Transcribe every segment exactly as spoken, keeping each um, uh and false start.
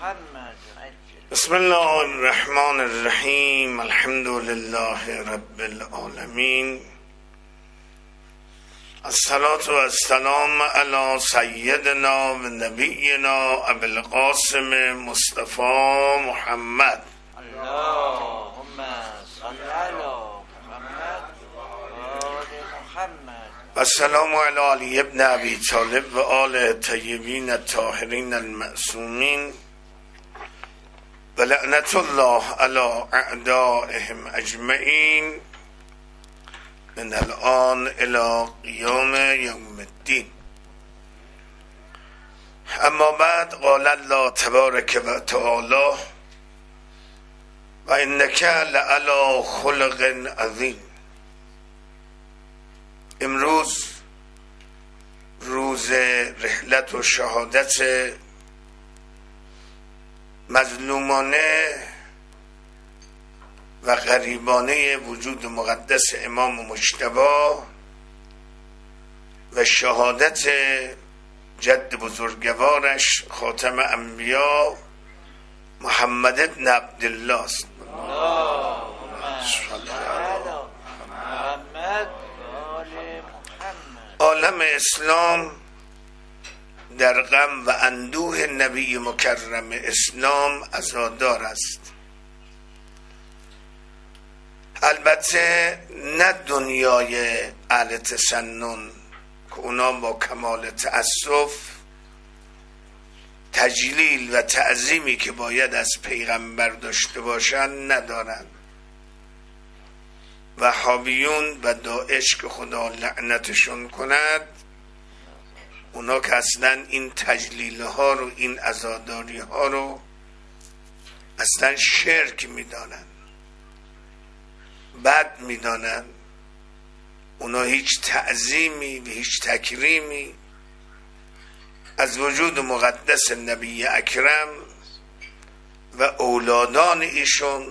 محمد. بسم الله الرحمن الرحیم. الحمد لله رب العالمین. الصلاة و السلام علی سیدنا و نبینا ابی القاسم مصطفی محمد. اللهم صل علی محمد و آل محمد. السلام علی علی ابن ابی طالب و آل طیبین الطاهرین المعصومین و لعنت الله علی اعدائهم اجمعین من الان الی قیام یوم الدین. اما بعد، قال الله تبارک و تعالی و انک لعلی خلق عظیم. امروز روز رحلت و شهادت مظلومانه و غریبانه وجود مقدس امام مجتبی و شهادت جد بزرگوارش خاتم انبیا محمد بن عبدالله است. عالم اسلام در غم و اندوه نبی مکرم اسلام عزادار است. البته نه دنیای اهل تسنن که اونا با کمال تأسف تجلیل و تعظیمی که باید از پیغمبر داشته باشند ندارند. وهابیون و داعش که خدا لعنتشون کند، اونا که اصلا این تجلیل ها رو، این عزاداری ها رو اصلا شرک میدانن، بد میدانن. اونا هیچ تعظیمی و هیچ تکریمی از وجود مقدس نبی اکرم و اولادان ایشون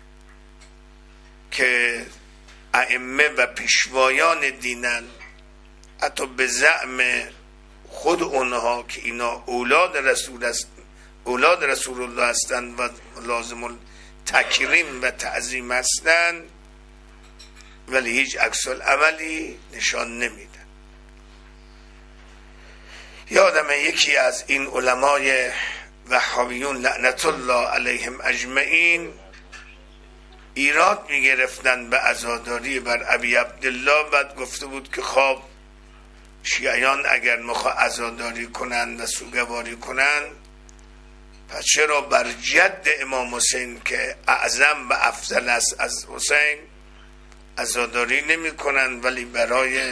که ائمه و پیشوایان دینن، حتی به زعم خود اونها که اینا اولاد رسول است، اولاد رسول الله هستند و لازم تکریم و تعظیم هستند، ولی هیچ عکس العملی نشان نمیدن. یادم یکی از این علمای وهابیون لعنت الله علیهم اجمعین ایراد میگرفتن به عزاداری بر ابی عبدالله. بعد گفته بود که خب شیعیان اگر میخوا عزاداری کنن و سوگواری کنن، پس چرا بر جد امام حسین که اعظم و افضل است از حسین عزاداری نمی کنن، ولی برای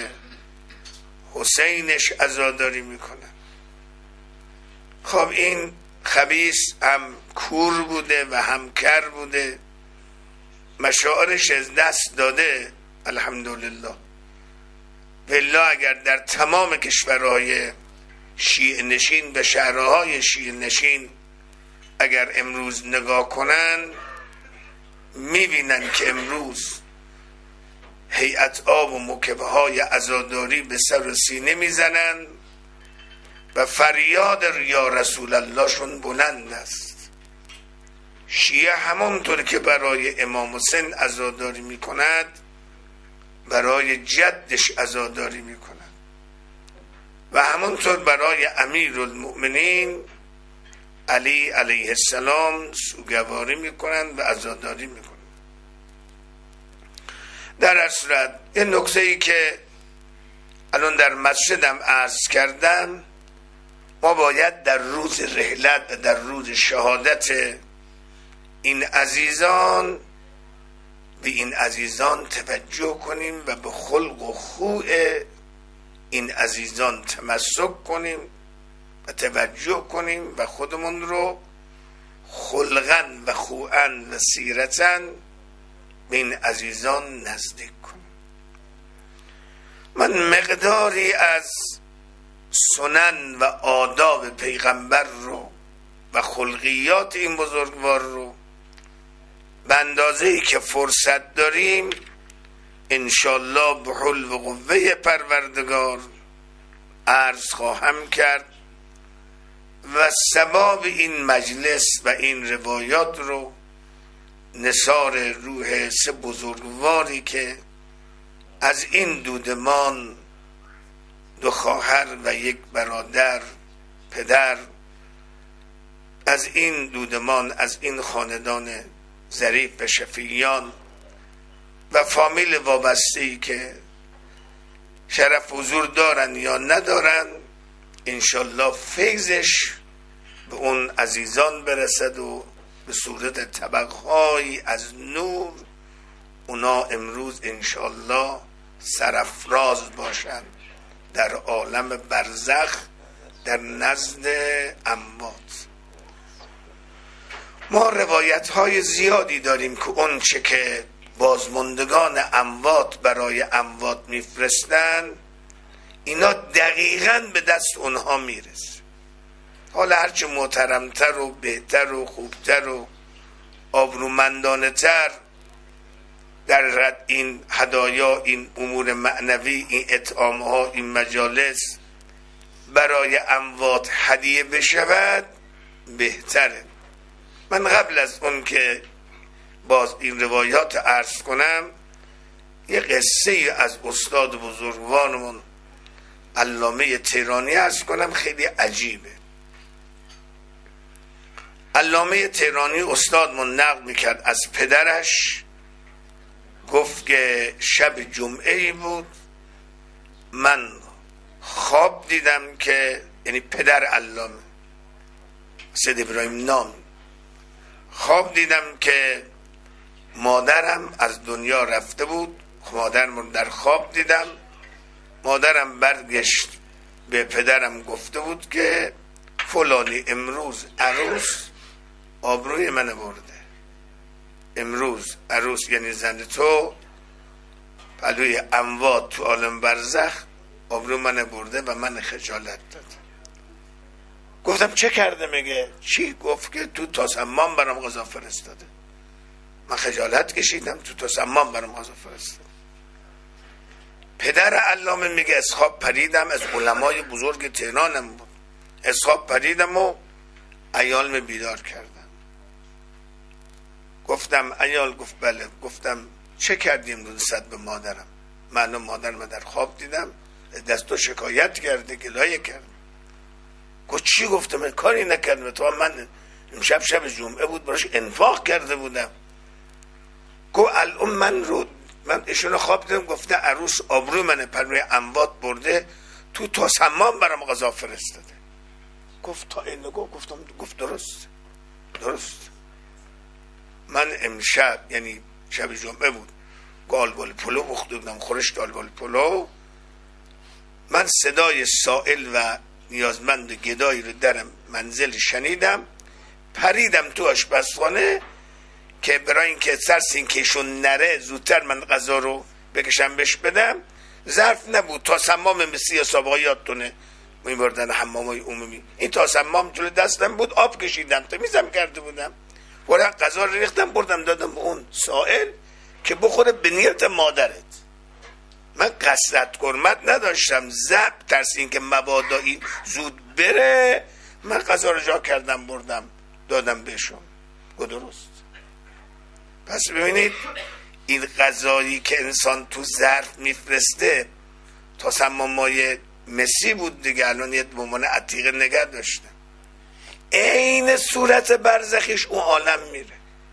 حسینش عزاداری میکنن؟ خب این خبیث هم کور بوده و هم کر بوده، مشاعرش از دست داده الحمدلله. والله اگر در تمام کشورهای شیعه نشین و شهرهای شیعه نشین اگر امروز نگاه کنن، میبینن که امروز هیئت آب و مکبه های عزاداری به سر و سینه میزنن و فریاد یا رسول الله شون بلند است. شیعه همانطور که برای امام حسین عزاداری میکند، برای جدش عزاداری میکند و همانطور برای امیر المؤمنین علی علیه السلام سوگواری میکنند و عزاداری میکنند. در هر صورت یه نکته ای که الان در مسجدم عرض کردم، ما باید در روز رحلت و در روز شهادت این عزیزان به این عزیزان توجه کنیم و به خلق و خوع این عزیزان تمسک کنیم و توجه کنیم و خودمون رو خلقاً و خوعاً و سیرتاً به این عزیزان نزدیک کنیم. من مقداری از سنن و آداب پیغمبر رو و خلقیات این بزرگوار رو به اندازه‌ای که فرصت داریم انشالله به حول و قوه پروردگار عرض خواهم کرد و ثواب این مجلس و این روایات رو نثار روح سه بزرگواری که از این دودمان دو خواهر و یک برادر پدر، از این دودمان از این خاندان ظریف شفیعیان و فامیل وابسته‌ای که شرف حضور دارن یا ندارن، انشالله فیضش به اون عزیزان برسد و به صورت طبقهایی از نور اونا امروز انشالله سرافراز باشند در عالم برزخ در نزد اموات. ما روایت های زیادی داریم که اون چه که بازماندگان اموات برای اموات میفرستن اینا دقیقاً به دست اونها میرسه. حالا هرچه محترمتر و بهتر و خوبتر و آبرومندانه تر در رد این هدایا، این امور معنوی، این اطعام ها، این مجالس برای اموات هدیه بشود بهتره. من قبل از اون که باز این روایات عرض کنم یه قصه از استاد بزرگوارمون علامه تهرانی عرض کنم، خیلی عجیبه. علامه تهرانی استادمون نقل میکرد از پدرش، گفت که شب جمعه بود من خواب دیدم که، یعنی پدر علامه سید ابراهیم نام، خواب دیدم که مادرم از دنیا رفته بود. مادرم در خواب دیدم، مادرم برگشت به پدرم گفته بود که فلانی امروز عروس آبروی من برده، امروز عروس یعنی زن تو پلوی اموات تو عالم برزخ آبروی من برده و من خجالت داد. گفتم چه کرده؟ میگه چی؟ گفت که تو تاسمام برام غذا فرستاده. من خجالت کشیدم، تو تاسمام برام غذا فرستاده. پدر علامه میگه از خواب پریدم، از علمای بزرگ تهرانم بود، از خواب پریدم و عیالم بیدار کردم. گفتم عیال؟ گفت بله. گفتم چه کردیم رو نسبت به مادرم؟ من و مادرم در خواب دیدم دستو شکایت کرده، گلایه کرد. گفت چی؟ گفتم من کاری نکردم، تو من امشب شب جمعه بود براش انفاق کرده بودم. گفت الان من رو من ایشون خواب دیدم گفته عروس آبروی من پروی اموات برده، تو تاسمام برام غذا فرستاده. گفت تا این نگاه؟ گفتم گفت درست درست. من امشب یعنی شب جمعه بود گالبال پلو بخورده بودم، خورش گالبال پلو، من صدای سائل و نیازمند گدایی رو در منزل شنیدم، پریدم تو آشپزخانه که برای اینکه ترس این که ایشون نره زودتر من غذا رو بکشم بهش بدم. ظرف نبود، تاسمام مثل سابقه یادتونه میبردن حمامای عمومی، این تاسمام جلوی دستم بود، آب کشیدم تمیزم کرده بودم، ورق غذا رو ریختم بردم دادم به اون سائل که بخوره به نیت مادرت. من قصد کرمت نداشتم، زب ترس این که مبادایی زود بره، من غذا رو جا کردم بردم دادم بهشون. گو درست. پس ببینید این غذایی که انسان تو ظرف میفرسته تاسمامای مسی بود دیگه، الان یه بمون عتیقه نگه داشته، عین صورت برزخیش اون عالم میره.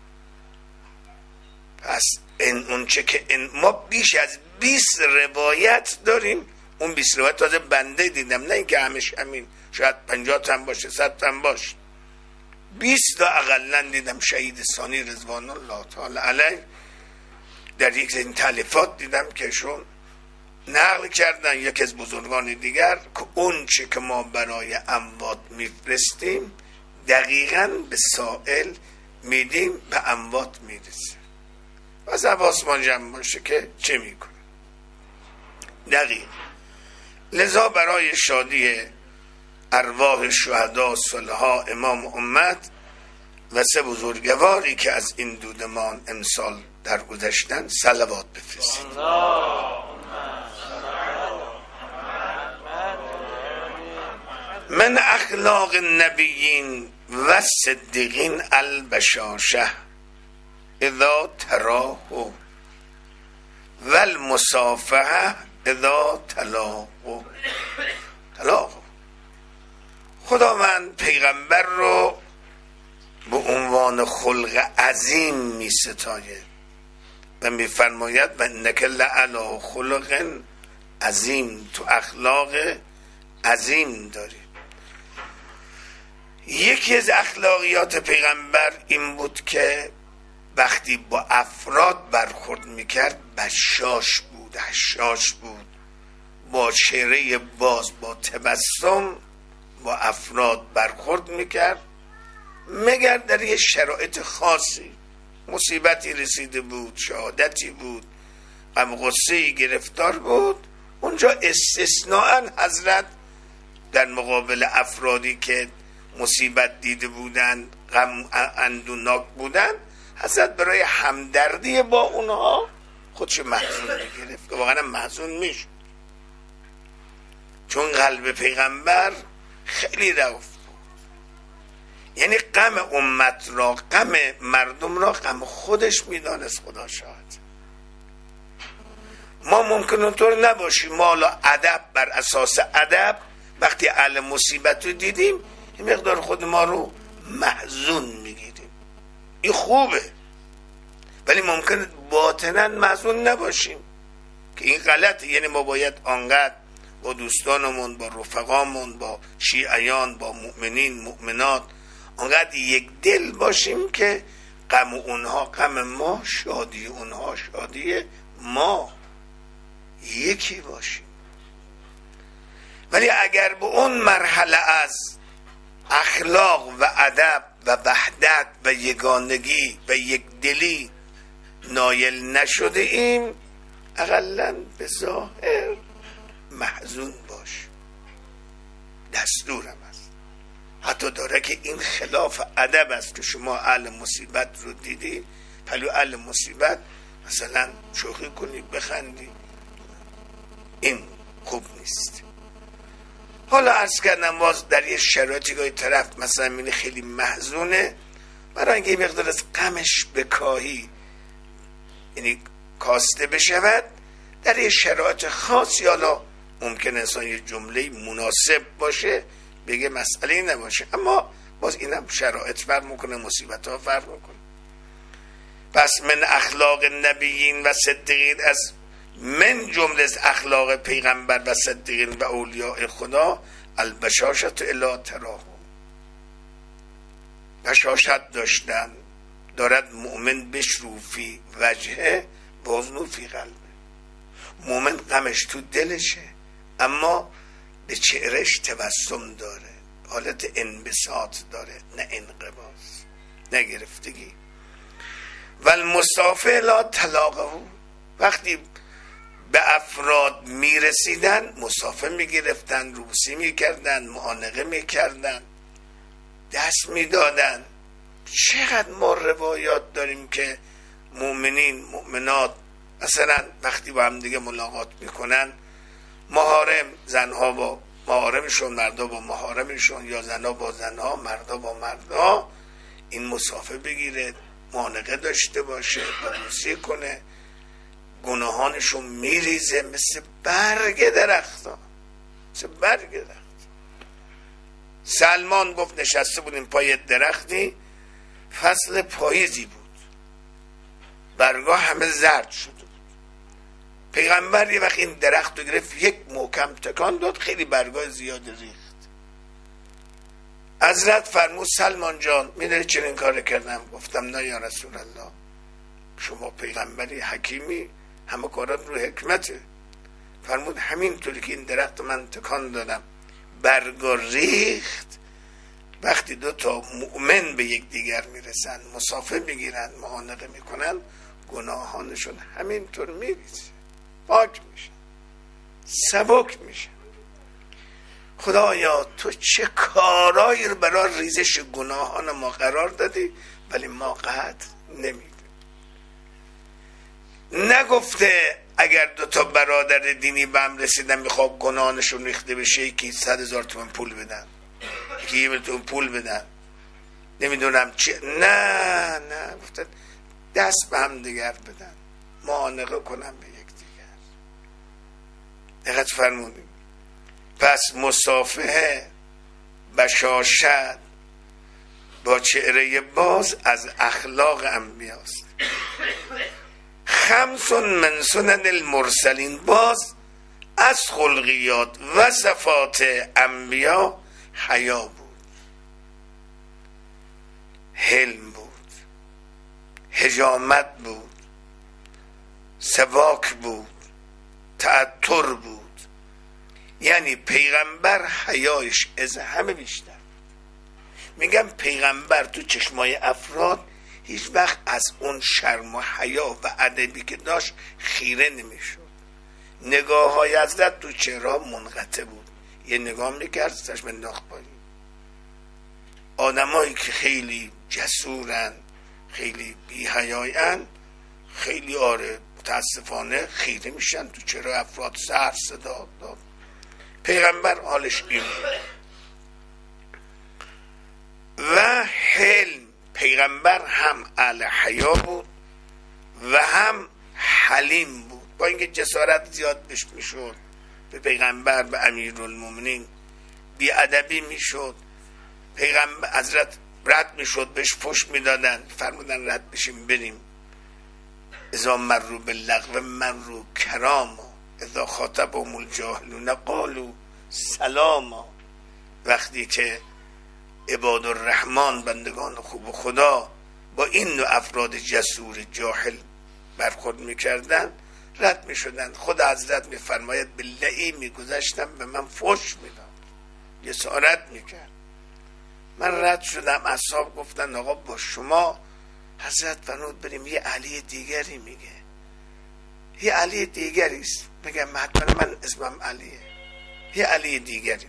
پس این اون چه که این ما بیش از بیست روایت داریم، اون بیست روایت تازه بنده دیدم، نه اینکه همش همین، شاید پنجاه تن باشه، صد تن باشه، بیست تا اقلا دیدم. شهید ثانی رضوان الله تعالی علیه در یک این تالیفات دیدم که شون نقل کردن یکی از بزرگان دیگر که اون چه که ما برای اموات میفرستیم دقیقاً به سائل میدیم، به اموات میرسه. پس حواس ما جمع باشه که چه میکنه دقیق. لذا برای شادی ارواح شهدا صلحا امام امت و سه بزرگواری که از این دودمان امسال در گذشتن صلوات بفرستید. من اخلاق النبیین و صدیقین البشاشه اذا تراه و المصافحه اذا تلاقوا. تلاقوا. خداوند پیغمبر رو به عنوان خلق عظیم می ستاید و می فرماید و انک لعلی خلق عظیم، تو اخلاق عظیم داری. یکی از اخلاقیات پیغمبر این بود که وقتی با افراد برخورد میکرد بشاش بود، حشاش بود، با چهره باز، با تبسم با افراد برخورد میکرد، مگر در یه شرایط خاصی، مصیبتی رسیده بود، شهادتی بود، غم غصه‌ای گرفتار بود، اونجا استثناءً حضرت در مقابل افرادی که مصیبت دیده بودن، غم اندوناک بودن، حضرت برای همدردی با اونها خودش محزون میگرفت که واقعا محزون میشد، چون قلب پیغمبر خیلی رفت بود. یعنی غم امت را، غم مردم را غم خودش میدانست. خدا شاهد. ما ممکن اونطور نباشیم، ما حالا ادب، بر اساس ادب وقتی اهل مصیبت رو دیدیم این مقدار خود ما رو محزون میگیریم، این خوبه، ولی ممکن باطنا محزون نباشیم که این غلطه. یعنی ما باید آنقدر با دوستانمون، با رفقامون، با شیعیان، با مؤمنین مؤمنات آنقدر یک دل باشیم که غم اونها غم ما، شادی اونها شادی ما، یکی باشیم. ولی اگر به اون مرحله از اخلاق و ادب و وحدت و یگانگی و یک دلی نایل نشده ایم، اقلاً به ظاهر محزون باش. دستورم است، حتی داره که این خلاف ادب است که شما اهل مصیبت رو دیدی، پلو اهل مصیبت مثلا شوخی کنی، بخندی، این خوب نیست. حالا عرض کردم باز در یه شرایطی که طرف مثلا میبینی خیلی محزونه، برای اینکه یه مقدار از غمش بکاهی، یعنی کاسته بشود، در یه شرایط خاصی حالا ممکن انسان یه جمله مناسب باشه بگه مسئله نباشه، اما باز اینم شرایط فرق میکنه، مصیبت ها فرق میکنه. پس من اخلاق نبیین و صدیقین، از من جمله از اخلاق پیغمبر و صدیقین و اولیاء خدا البشاشت الی تراه، بشاشت داشتن، دارد مؤمن بشرو فی وجهه وزنو فی قلبه. مؤمن غمش تو دلشه اما به چهرش تبسم داره، حالت انبساط داره، نه انقباض، نه گرفتگی. و المصافه لا تلاقه، وقتی به افراد میرسیدن مصافه میگرفتن، روسی میکردن، معانقه میکردن، دست میدادن. چقدر ما روایات داریم که مؤمنین مؤمنات مثلا وقتی با هم دیگه ملاقات میکنن، محارم زنها با محارمشون، مردا با محارمشون، یا زنها با زنها، مردا با مردا، این مصافه بگیره، معانقه داشته باشه، بروسی کنه، گناهانشون میریزه مثل برگ درخت ها، مثل برگ درخت. سلمان گفت نشسته بودیم پای درختی، فصل پاییزی بود، برگاه همه زرد شده بود. پیغمبر یه وقت این درخت رو گرفت، یک محکم تکان داد، خیلی برگاه زیاد ریخت. حضرت فرمود سلمان جان میدونی چرا این کار کردم؟ گفتم نه یا رسول الله، شما پیغمبری حکیمی، همه کارات رو حکمته. فرمود همینطوری که این درخت من تکان دادم برگا ریخت، وقتی دو تا مؤمن به یک دیگر میرسن، مصافه میگیرن، معانقه میکنن، گناهانشون همینطور میریزه، پاک میشن، سبک میشن. خدایا تو چه کارایی رو برای ریزش گناهان ما قرار دادی، ولی ما قدر نمیدیم. نگفته اگر دو تا برادر دینی به هم رسیدن میخواب گناهانشون ریخته بشه یکی صد هزار تومن پول بدن، که یه میلیون پول بدن نمیدونم چی، نه نه گفتن دست به هم دیگر بدن، معانقه کنم به یک دیگر. دقت فرمودیم. پس مصافحه، بشاشت با چهره باز از اخلاق انبیاست. خمس من سنن المرسلین، باز از خلقیات و صفات انبیا حیا بود، حلم بود، حجامت بود، سواک بود، تعطر بود. یعنی پیغمبر حیایش از همه بیشتر. میگم پیغمبر تو چشمای افراد هیچ وقت از اون شرم و حیا و ادبی که داشت خیره نمیشد. نگاه های حضرت تو چهره منقطع بود، یه نگاه میکرد چشم انداخت پایین. آدمایی که خیلی جسورن، خیلی بی حیاین، خیلی آره متاسفانه خیره میشن تو چهره افراد، سر صدا داد. پیغمبر حالش این بود. و حلم، پیغمبر هم اهل حیا بود و هم حلیم بود. با اینکه جسارت زیاد بهش میشد، به پیغمبر، به امیرالمومنین بی ادبی میشد، پیغمبر حضرت رد میشد، بهش پشت میدادن، فرمودن رد بشیم بریم. اذا مروا باللغو مروا کراما اذا خاطبهم الجاهلون قالوا سلاما. وقتی که عباد الرحمن، بندگان خوب خدا، با این نوع افراد جسور جاهل برخورد میکردن رد میشدن. خود حضرت میفرماید باللعی میگذشتم به من فحش میداد، جسارت میکرد. من رد شدم، اصحاب گفتن آقا با شما. حضرت فرمود بریم یه علی دیگری میگه، یه علی دیگری است. میگم حتما من اسمم علیه، یه علی دیگری.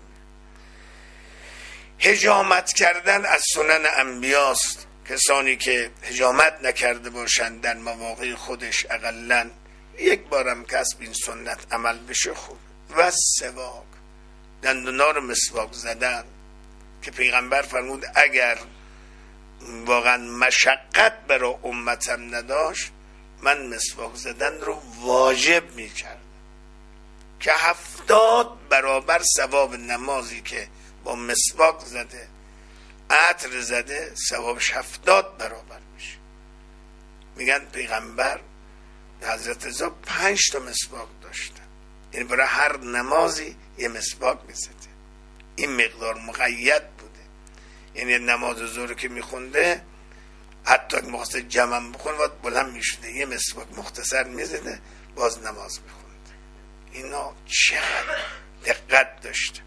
حجامت کردن از سنن انبیاست. کسانی که حجامت نکرده باشند در مواقع خودش، اقلن یک بارم کسب این سنت عمل بشه خوب. و سواک، دندونا رو مسواک زدن که پیغمبر فرمود اگر واقعا مشقت برای امتم نداشت من مسواک زدن رو واجب میکردم که هفتاد برابر ثواب نمازی که با مسواک زده، عطر زده، ثوابش هفتاد برابر میشه. میگن پیغمبر حضرت رضا پنج تا مسواک داشتن، یعنی برای هر نمازی یه مسواک میزده. این مقدار مقید بوده، یعنی نماز ظهر که میخونده حتی که مختصر جمع بخونه باید بلند میشده، یه مسواک مختصر میزده باز نماز میخونده. اینا چقدر دقت داشته.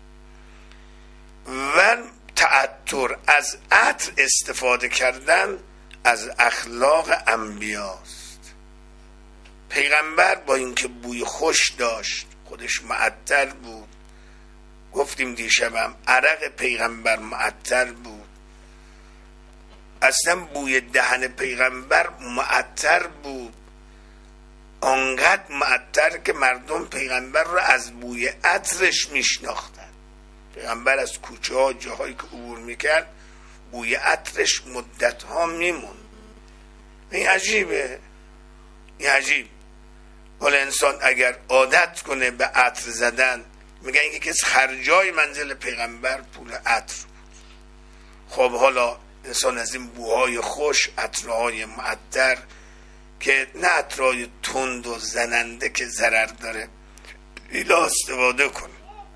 و تعطر، از عطر استفاده کردن از اخلاق انبیاست. پیغمبر با اینکه بوی خوش داشت، خودش معطر بود، گفتیم دیشبم عرق پیغمبر معطر بود، اصلا بوی دهن پیغمبر معطر بود، آنقدر معطر که مردم پیغمبر رو از بوی عطرش میشناختن. پیغمبر از کوچه ها جاهایی که عبور میکرد بوی عطرش مدت ها میمون. این عجیبه، این عجیب. حالا انسان اگر عادت کنه به عطر زدن، میگن اینکه کس خرجای منزل پیغمبر پول عطر بود. خب حالا انسان از این بوهای خوش، عطرهای معطر که نه عطرهای تند و زننده که ضرر داره، ایلا استفاده کنه.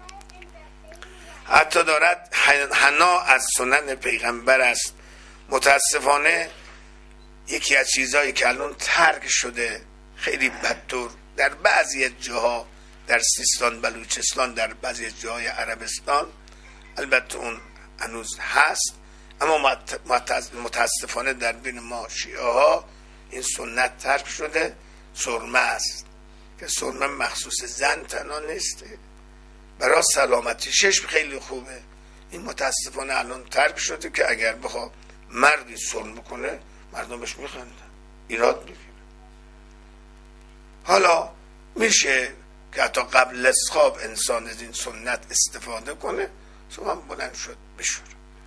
حتی دارد حنا از سنن پیغمبر است. متاسفانه یکی از چیزهایی که الان ترک شده خیلی بدطور در بعضی جاها، در سیستان، بلوچستان، در بعضی جاهای عربستان، البته اون هنوز هست، اما متاسفانه در بین ما شیعه ها این سنت ترک شده. سرمه است که سرمه مخصوص زن تنها نیسته، برای سلامتی چشم خیلی خوبه. این متاسفانه الان ترک شده که اگر بخواه مردی سرمه کنه مردمش میخندن، ایراد میگیره. حالا میشه که حتی قبل از خواب انسان از این سنت استفاده کنه. صبح بلند شد بشور،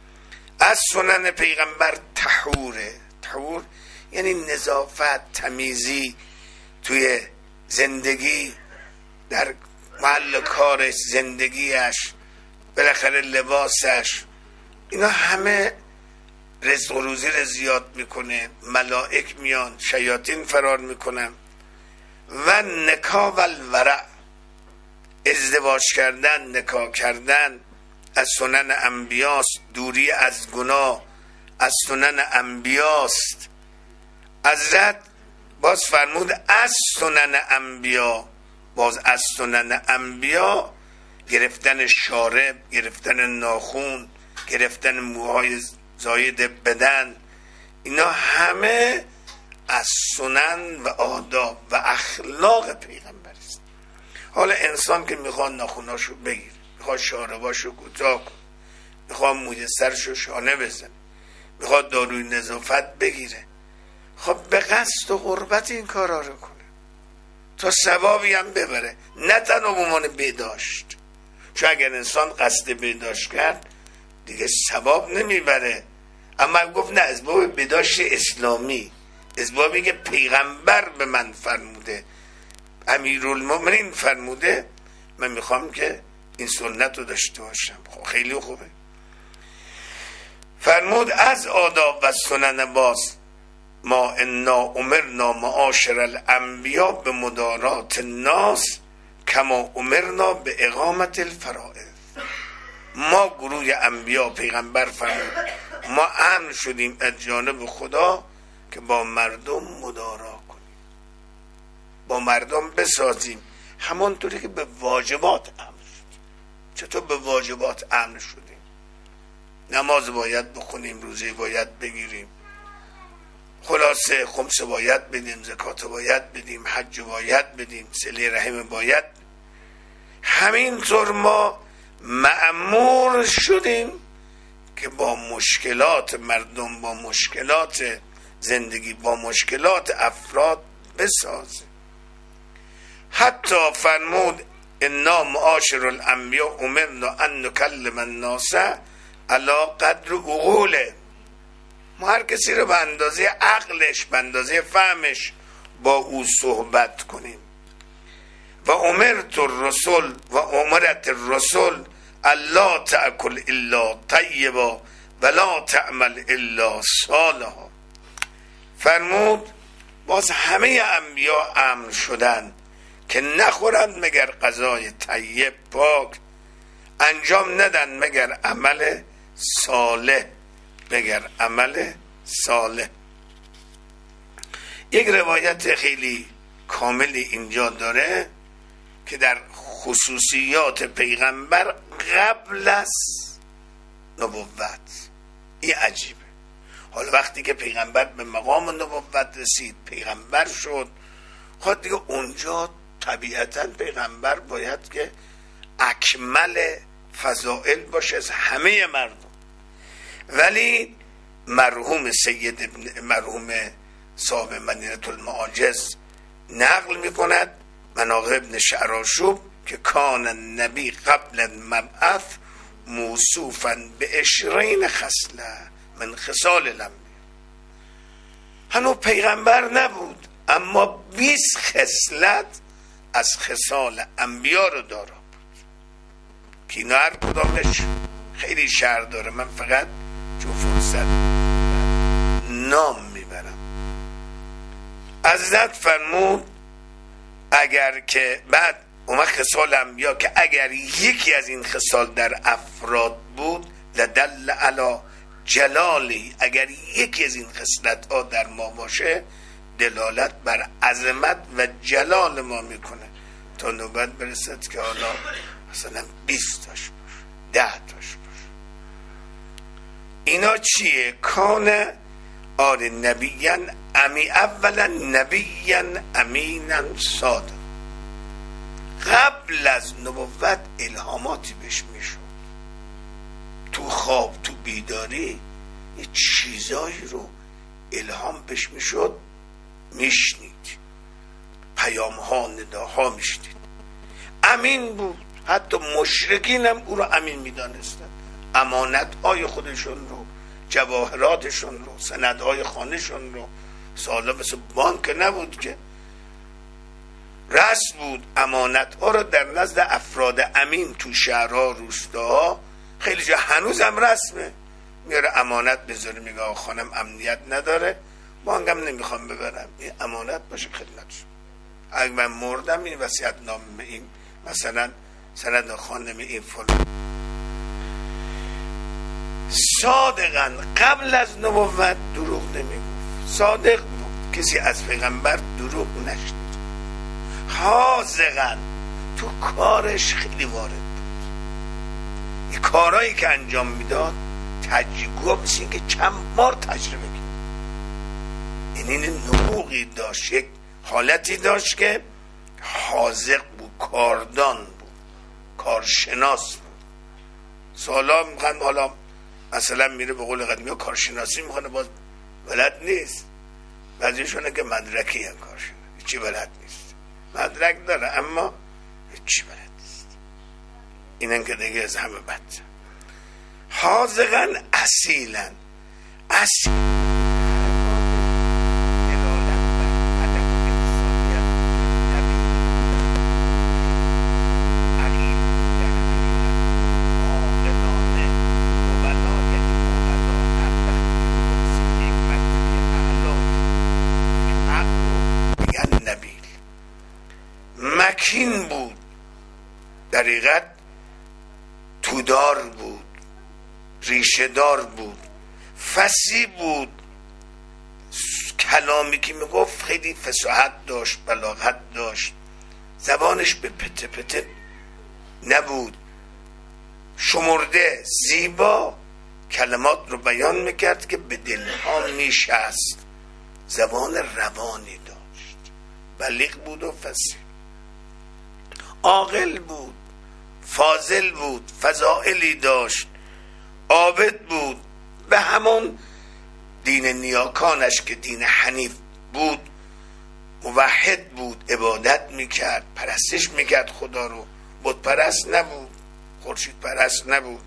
از سنن پیغمبر طهوره. طهور یعنی نظافت، تمیزی توی زندگی، در محل کارش، زندگیش، بالاخره لباسش، اینا همه رزق و روزی رو زیاد میکنه. ملائک میان، شیاطین فرار میکنن. و نکاح و الورع، ازدواج کردن، نکاح کردن از سنن انبیاست. دوری از گناه از سنن انبیاست. حضرت باز فرمود از سنن انبیا، باز از سنن انبیا گرفتن شارب، گرفتن ناخون، گرفتن موهای زاید بدن، اینا همه از سنن و آداب و اخلاق پیغمبر است. حالا انسان که میخواد ناخوناشو بگیر، میخواد شارباشو کوتاه کن، میخواد موی سرشو شانه بزن، میخواد داروی نظافت بگیره، خب به قصد و قربت این کارا رو کنه تا ثوابی هم ببره، نه تنها به عنوان بهداشت. چون اگر انسان قصد بهداشت کرد دیگه ثواب نمیبره. اما گفت نه، از باب بهداشت اسلامی، از بابی که پیغمبر به من فرموده، امیرالمومنین فرموده، من میخوام که این سنت رو داشته باشم. خب خیلی خوبه. فرمود از آداب و سنن باز ما انا امرنا معاشر الانبیا به مدارات الناس کما امرنا به اقامت الفرائض. ما گروه انبیا، پیغمبر فرمود ما امر شدیم از جانب خدا که با مردم مدارا کنیم، با مردم بسازیم، همانطوری که به واجبات امر شدیم. چطور به واجبات امر شدیم؟ نماز باید بخونیم، روزه باید بگیریم، خلاصه خمس باید بدیم، زکات باید بدیم، حج باید بدیم، صله رحم باید. همینطور ما مأمور شدیم که با مشکلات مردم، با مشکلات زندگی، با مشکلات افراد بسازیم. حتی فرمود انا معاشر الانبیا امرنا ان نکلم الناس علی قدر عقوله. ما هر کسی رو به اندازه عقلش، به اندازه فهمش با او صحبت کنیم. و امرت الرسول و امرت الرسول الا تأکل الا طیبا ولا تعمل الا صالحا. فرمود باز همه انبیا امر شدن که نخورند مگر غذای طیب پاک، انجام ندن مگر عمل صالح، مگر عمل صالح. یک روایت خیلی کاملی اینجا داره که در خصوصیات پیغمبر قبل از نبوت. این عجیبه. حالا وقتی که پیغمبر به مقام نبوت رسید، پیغمبر شد، خود دیگه اونجا طبیعتا پیغمبر باید که اکمل فضائل باشه از همه مردم. ولی مرحوم سید ابن مرحوم صاحب مدینه المعاجز نقل میکند مناقب ابن شعراشوب که کان النبی قبل المبعث موصوفا به عشرین خصله من خصال الانبیا. هنو پیغمبر نبود اما بیست خصلت از خصال انبیا رو داره بود که اینا هر کدامش خیلی شر داره. من فقط چون فرصت نام میبرم. حضرت فرمود اگر که بعد اومد خصال انبیا که اگر یکی از این خصال در افراد بود لدل علی جلالی، اگر یکی از این خصلت ها در ما باشه دلالت بر عظمت و جلال ما میکنه، تا نوبت برسد که حالا مثلا بیست تاش باشه، ده تاش باشه. اینا چیه؟ کان آر نبیین امی اولا نبیین امینن صادق. قبل از نبوت الهاماتی بهش میشد، تو خواب تو بیداری یه چیزایی رو الهام بهش میشد، میشنید، پیام ها نداها میشنید. امین بود، حتی مشرکین هم او رو امین میدانستن، امانت های خودشون رو جواهراتشون رو، سندهای خانهشون رو. سالا مثل بانک نبود که، رسم بود امانت ها رو در نزد افراد امین تو شهرها روستاها خیلی جا هنوزم رسمه، میاره امانت بذاره، میگه آقا خانم امنیت نداره، بانکم نمیخوام ببرم، این امانت باشه خدمتش، اگه من مردم این وصیت نامه این مثلا سند خانم این فلان. صادقاً قبل از نبوت دروغ نمیگفت، صادق بود، کسی از پیغمبر دروغ نشنید. حاذقاً تو کارش خیلی وارد بود، این کارهایی که انجام میداد تجربه مثل این که چند بار تجربه کرد، این این نبوغی داشت، یک حالتی داشت که حاذق بود، کاردان بود، کارشناس بود. سالا میخوان حالا مثلا میره به قول قدیمی ها کارشناسی میخوانه، باز بلد نیست، بعضیشونه که مدرکی هم کارشناس هیچی بلد نیست، مدرک داره اما هیچی بلد نیست، اینن که دیگه از همه بد. حاذقاً اصیلاً اصیل مکین بود، در حقیقت تودار بود، ریشه دار بود، فصیح بود، کلامی که میگفت خیلی فصاحت داشت، بلاغت داشت، زبانش به پته پته نبود، شمرده زیبا کلمات رو بیان میکرد که به دلها میشست، زبان روانی داشت، بلیغ بود و فصیح، عاقل بود، فاضل بود، فضائلی داشت، عابد بود، به همون دین نیاکانش که دین حنیف بود، موحد بود، عبادت میکرد، پرستش میکرد خدا رو، بت پرست نبود، خورشید پرست نبود.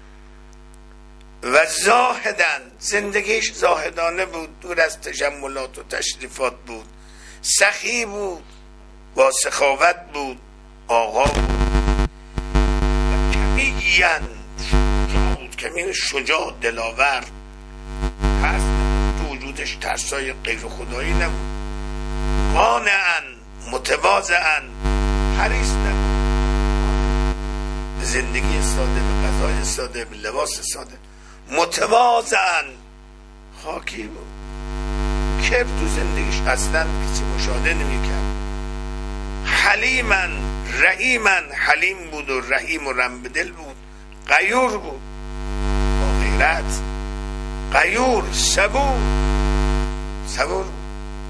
و زاهدن، زندگیش زاهدانه بود، دور از تجملات و تشریفات بود، سخی بود، با سخاوت بود، آقا بود، و کمیین شجاع بود، کمین شجاع، دلاور، ترس نبود، تو وجودش ترسای غیر خدایی نبود، قانعاً، متواضعاً، حریص نبود، به زندگی ساده، به غذای ساده، به لباس ساده، متواضعاً، خاکی بود، کبر تو زندگیش اصلا کسی مشاهده نمی کرد، حلیماً، رحیماً، حلیم بود و رحیم و رحم به دل بود، غیور بود، با غیرت، غیور، صبور، صبور بود،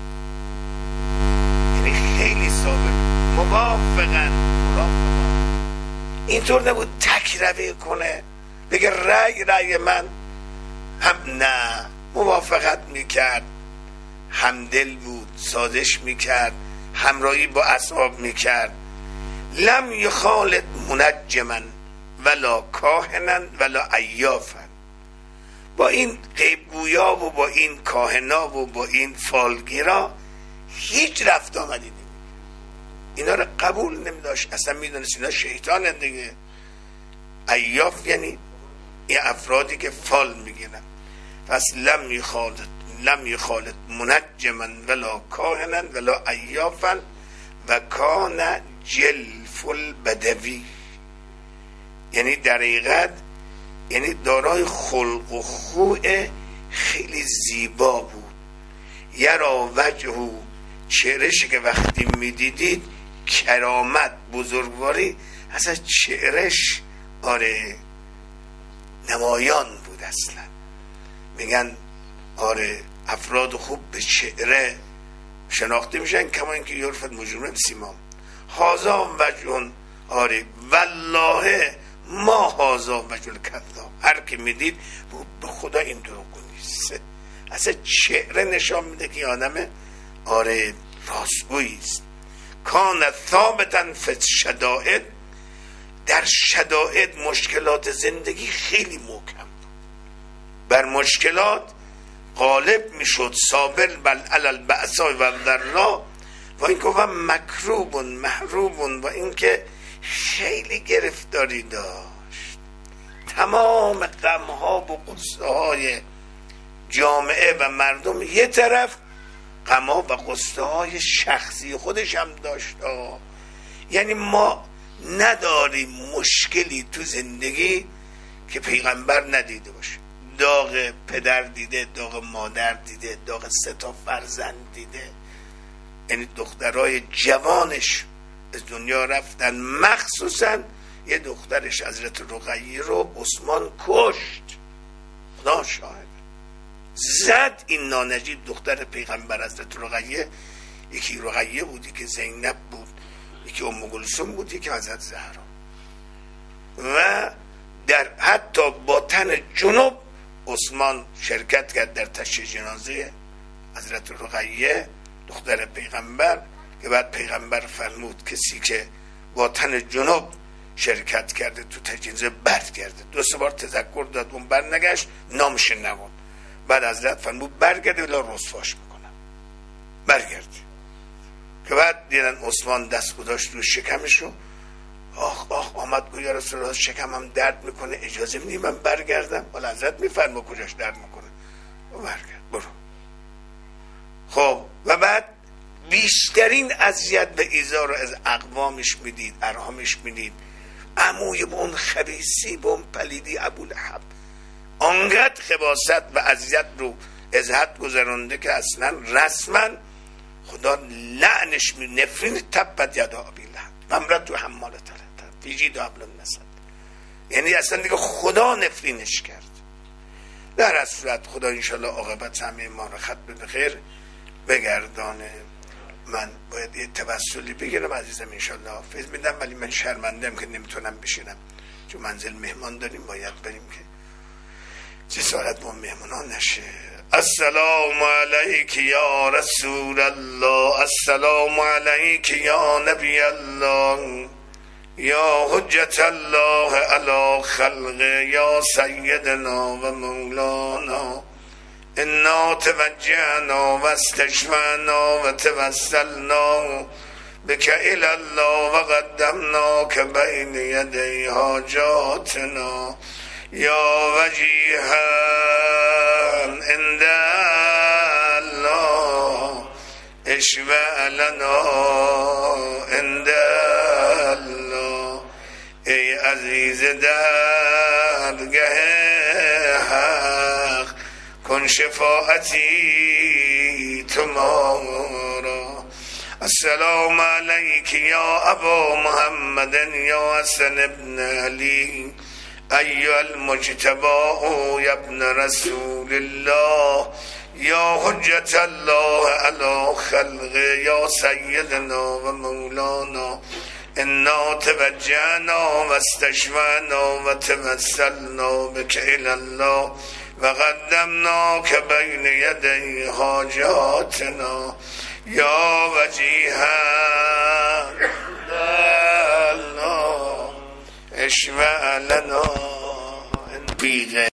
یعنی خیلی صابر، موافقاً، مرافقاً، اینطور نبود تک روی کنه بگه رأی رأی من هم، نه، موافقت میکرد، همدل بود، سازش میکرد، همراهی با اصحاب میکرد، لم یخالط منجما ولا کاهنا ولا عیافا، با این غیبگویا و با این کاهنا و با این فالگیرا هیچ رفت آمدی نمی، اینا رو قبول نمی داشت، اصلا می دونست اینا شیطان دیگه. عیاف یعنی این افرادی که فال میگیرن. پس لم یخالط لم یخالط منجما ولا کاهنا ولا عیافا و کان جلف البدوی، یعنی در حقیقت یعنی دارای خلق و خوی خیلی زیبا بود. یرا وجهو، چهرهش که وقتی میدیدید کرامت، بزرگواری، اصلا چهرهش آره نمایان بود. اصلا میگن آره افراد خوب به چهره شناخته میشن، کما اینکه یعرف المجرمون بسیماهم. هازا وجهون، آره والله ما هازا وجه الکذاب، هر که میدید به خدا این دروغگو نیست، اصلا چهره نشان میده که آدم آره راستگویی است. کان ثابتا فی الشدائد، در شدائد مشکلات زندگی خیلی محکم بود، بر مشکلات غالب میشد، صابر بل علی البأساء و الضراء و این گفت مکروب محروب و این که خیلی گرفتاری داشت. تمام غمها و غصه های جامعه و مردم یه طرف، غمها و غصه های شخصی خودش هم داشت. یعنی ما نداریم مشکلی تو زندگی که پیغمبر ندیده باشه. داغ پدر دیده، داغ مادر دیده، داغ سه تا فرزند دیده. یعنی دخترای جوانش از دنیا رفتن، مخصوصا یه دخترش حضرت رقیه رو عثمان کشت. خدا شاهد زد این نانجیب دختر پیغمبر حضرت رقیه. یکی رقیه بود، یکی زینب بود، یکی ام کلثوم بود، یکی حضرت زهرا. و در حتی با تن جنوب عثمان شرکت کرد در تشییع جنازه حضرت رقیه دختر پیغمبر، که بعد پیغمبر فرمود کسی که با تن جنوب شرکت کرده تو تجهیز برگرده. دو سه بار تذکر داد، اون برنگشت، نامش نبود. بعد حضرت فرمود برگرده ولی رسواش میکنم، برگرده. که بعد دیدن عثمان دست گذاشت رو شکمشو، آخ آخ آمد گویا رسول الله شکمم درد میکنه، اجازه میدی من برگردم؟ ولی حضرت میفرما کجاش درد میکنه، برگرد برو. خب و بعد بیشترین اذیت و ایذا رو از اقوامش میدید، ارحامش میدید. عموی به اون خبیثی، به اون پلیدی ابولهب آنقدر خباثت و اذیت رو از حد گذرانده که اصلا رسما خدا لعنش می نفرین تبت یدا ابی لهب و امرأة تو حمالة الحطب فی جیدها حبل من مسد. یعنی اصلا دیگه خدا نفرینش کرد. در هر صورت خدا انشالله عاقبت همه ما رو ختم به خیر بگردانه. من باید یه توسلی بگیرم عزیزم، انشالله حافظ میدم، ولی من شرمندم که نمیتونم بشینم چون منزل مهمان داریم، باید بریم که جسارت با مهمانان نشه. السلام علیک یا رسول الله، السلام علیک یا نبی الله، یا حجت الله علی خلقه، یا سیدنا و مولانا. انا توجهنا و استشفعنا و توسلنا بک الی الله و قدمناک بین یدی حاجاتنا یا وجیها عند الله اشفع لنا عند الله. ای عزیز درگه حق کن شفاعتی تو ما را. السلام علیک یا ابا محمد یا حسن ابن علی ایها المجتبی یا ابن رسول الله، یا حجت الله علی خلقه، یا سیدنا و مولانا. انا توجهنا و استشفعنا و توسلنا بک الی الله و قدمناک بین یدی حاجاتنا یا وجیها الله اشفع لنا.